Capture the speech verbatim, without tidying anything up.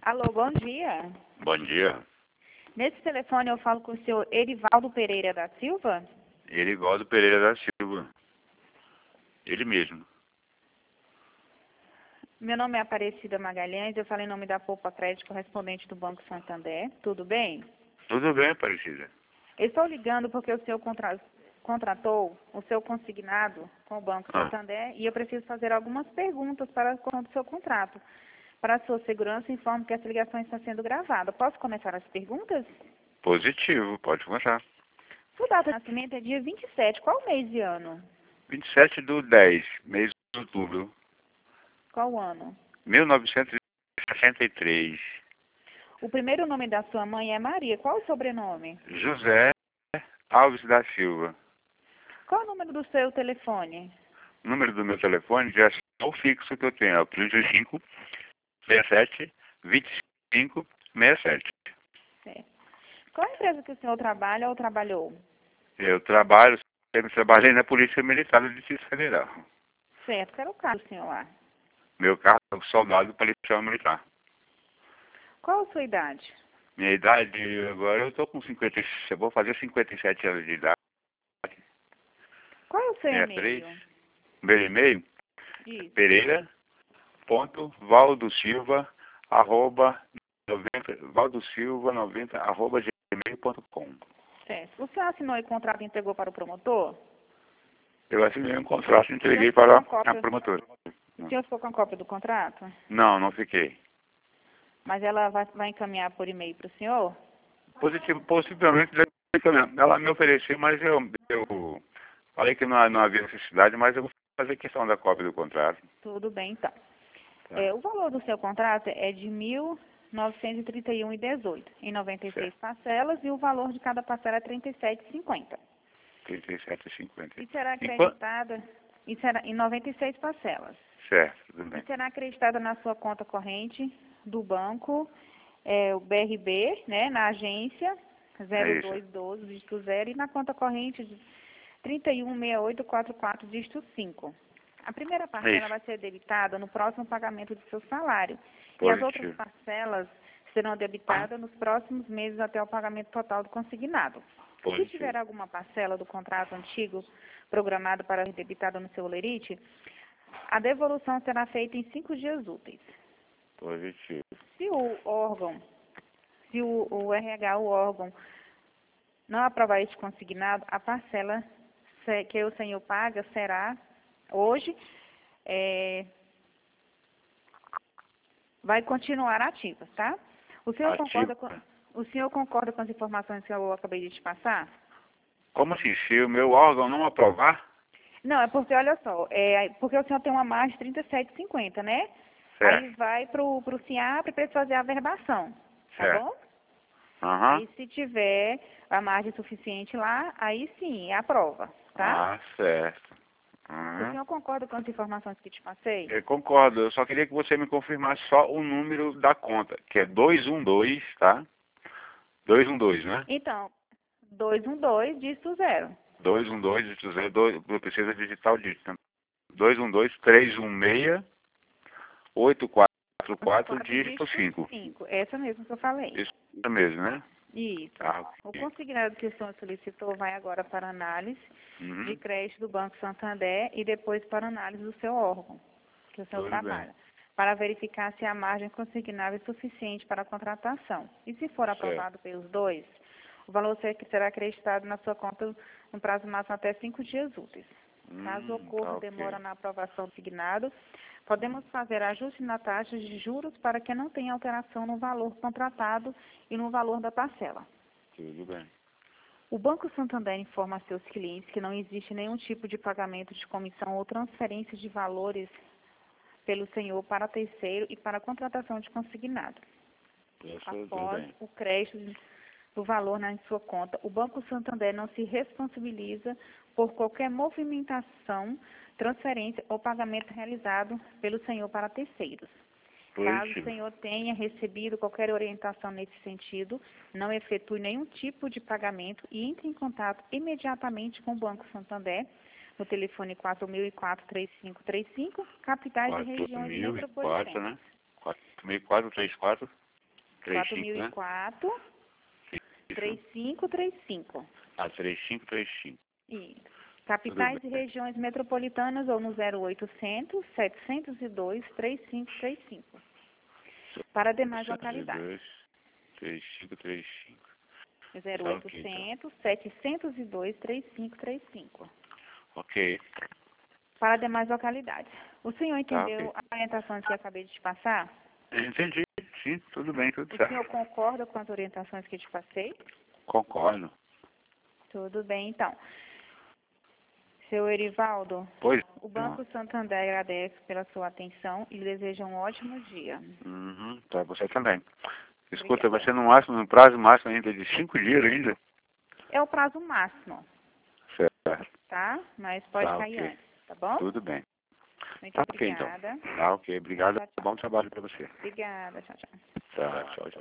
Alô, bom dia. Bom dia. Nesse telefone eu falo com o senhor Erivaldo Pereira da Silva? Erivaldo Pereira da Silva. Ele mesmo. Meu nome é Aparecida Magalhães, eu falo em nome da Poupa Crédito, correspondente do Banco Santander. Tudo bem? Tudo bem, Aparecida. Eu estou ligando porque o senhor contra... contratou o seu consignado com o Banco Ah, Santander e eu preciso fazer algumas perguntas para a conta do seu contrato. Para a sua segurança, informo que essa ligação está sendo gravada. Posso começar as perguntas? positivo, pode começar. Sua data de nascimento é dia vinte e sete. Qual mês e ano? vinte e sete do dez, mês de outubro, Qual ano? mil novecentos e sessenta e três. O primeiro nome da sua mãe é Maria. Qual o sobrenome? José Alves da Silva. Qual o número do seu telefone? O número do meu telefone já é o fixo que eu tenho, é o trinta e cinco, sessenta e sete, vinte e cinco, sessenta e sete. Certo. Qual a empresa que o senhor trabalha ou trabalhou? Eu trabalho, sempre trabalhei na Polícia Militar do Distrito Federal. Certo. Qual era o carro do senhor lá? Meu carro é um soldado policial militar. Qual a sua idade? Minha idade, agora eu tô com cinquenta, eu vou fazer cinquenta e sete anos de idade. Qual é o seu sessenta e três. e-mail? Meu e-mail, Isso. pereira ponto valdo silva arroba noventa, valdo silva noventa arroba gmail ponto com. Certo. O senhor assinou o contrato e entregou para o promotor? Eu assinei um contrato e O senhor entreguei ficou com para a a cópia, promotora. o senhor ficou com a cópia do contrato? Não, não fiquei. Mas ela vai, vai encaminhar por e-mail para o senhor? Positivo, possivelmente, ela me ofereceu, mas eu, eu falei que não, não havia necessidade, mas eu vou fazer questão da cópia do contrato. Tudo bem, então. Tá. É, o valor do seu contrato é de mil novecentos e trinta e um reais e dezoito centavos, em noventa e seis Certo. parcelas, e o valor de cada parcela é trinta e sete reais e cinquenta centavos. trinta e sete e cinquenta. E será Enquanto... acreditada e será, em noventa e seis parcelas. Certo, tudo E bem. será acreditada na sua conta corrente do banco, é, o B R B, né, na agência É zero isso. dois doze, dígito zero, e na conta corrente de trinta e um sessenta e oito quarenta e quatro, dígito cinco. A primeira É parcela isso. vai ser debitada no próximo pagamento do seu salário. E as outras Positivo. parcelas serão debitadas nos próximos meses até o pagamento total do consignado. Se Positivo. tiver alguma parcela do contrato antigo programado para ser debitada no seu olerite, a devolução será feita em cinco dias úteis. Positivo. Se o órgão, se o, o R H, o órgão, não aprovar este consignado, a parcela se- que o senhor paga será, hoje, é, vai continuar ativa, tá? O senhor Ativo. concorda com, o senhor concorda com as informações que eu acabei de te passar? Como assim? Se o meu órgão não aprovar? Não, é porque, olha só, é, porque o senhor tem uma margem de trinta e sete reais e cinquenta, né? Aí Certo. vai pro, pro SIAP para eles fazer a verbação, tá Certo. bom? Aham. Aí, se tiver a margem suficiente lá, aí sim, aprova, tá? Ah, certo. O Aham. senhor concorda com as informações que te passei? Eu concordo. Eu só queria que você me confirmasse só o número da conta, que é duzentos e doze, tá? duzentos e doze, né? Então, duzentos e doze, dígito zero. duzentos e doze, dígito zero, dois, precisa digitar o dígito. duzentos e doze, trezentos e dezesseis, oito quatro quatro, quatro, dígito dígito cinco. cinco. Essa mesmo que eu falei. Isso mesmo, né? Isso. Tá, O ok. consignado que o senhor solicitou vai agora para análise de Uhum. crédito do Banco Santander e depois para análise do seu órgão, que o senhor Tudo bem. trabalha, para verificar se a margem consignável é suficiente para a contratação. E se for Certo. aprovado pelos dois, o valor ser- será acreditado na sua conta no prazo máximo até cinco dias úteis. Caso Hum, tá ocorra ok. demora na aprovação do consignado, podemos fazer ajuste na taxa de juros para que não tenha alteração no valor contratado e no valor da parcela. Tudo bem. O Banco Santander informa a seus clientes que não existe nenhum tipo de pagamento de comissão ou transferência de valores pelo senhor para terceiro e para a contratação de consignado. Isso, tudo Após bem. o crédito do valor na sua conta, o Banco Santander não se responsabiliza por qualquer movimentação, transferência ou pagamento realizado pelo senhor para terceiros. Caso o Positivo. senhor tenha recebido qualquer orientação nesse sentido, não efetue nenhum tipo de pagamento e entre em contato imediatamente com o Banco Santander no telefone quatro mil e quatro, três cinco três cinco, capitais de quatro regiões mil e quatro, metropolitanas. né? quatro mil e quatro, três quatro. quatro mil e quatro, três cinco três cinco. Ah, três cinco três cinco. Isso. Capitais e regiões metropolitanas ou no zero oitocentos, setecentos e dois, trinta e cinco trinta e cinco. Para demais localidades. três cinco três cinco. zero oitocentos, setecentos e dois, trinta e cinco trinta e cinco. Ok. Para demais localidades. O senhor entendeu Tá, okay. as orientações que eu acabei de te passar? Entendi. Sim, tudo bem, tudo O certo. senhor concorda com as orientações que eu te passei? Concordo. Tudo bem, então. Seu Erivaldo, Pois. o Banco Santander agradece pela sua atenção e deseja um ótimo dia. Uhum, tá, você também. Escuta, Obrigada. vai ser no máximo, no prazo máximo ainda de cinco dias ainda? É o prazo máximo, Certo. tá? Mas pode Tá, cair ok. antes, tá bom? Tudo bem. Muito Tá ok, então. obrigada. Tá ok, obrigado. Tchau, tchau. Bom trabalho para você. Obrigada, tchau, tchau. Tá, tchau, tchau.